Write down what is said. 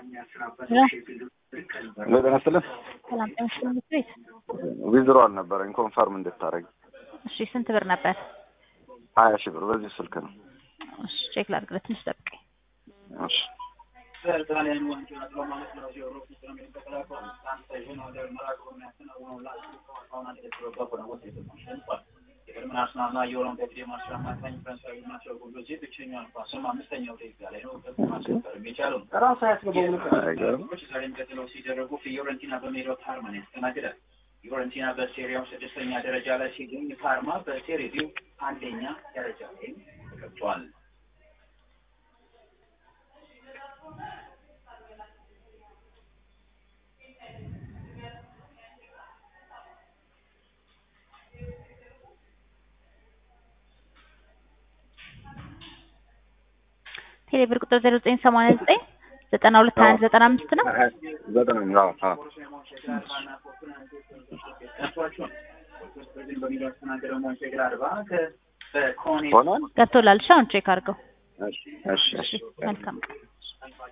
ለደህና ሰላም ተመስገን። ዊዝድሮዋል ነበረኝ ኮንፈርም እንድታረግ። እሺ ስንት ብር ነበር? 20 ሺህ ብር በዚህ ስልክ ነው። እሺ ቼክ ላድርግለት ትንሽ ጠብቀኝ። እሺ ፊዮረንቲና በሴሪያው 6ኛ ደረጃ ላይ ሲገኝ ፓርማ በሴሪው 1ኛ ደረጃ ላይ ተቀምጧል። ቴሌብር ቁጥር 0989 92 ነው። 90 ነው። ገብቶላል። አሁን ቼክ አድርገው። እሺ መልካም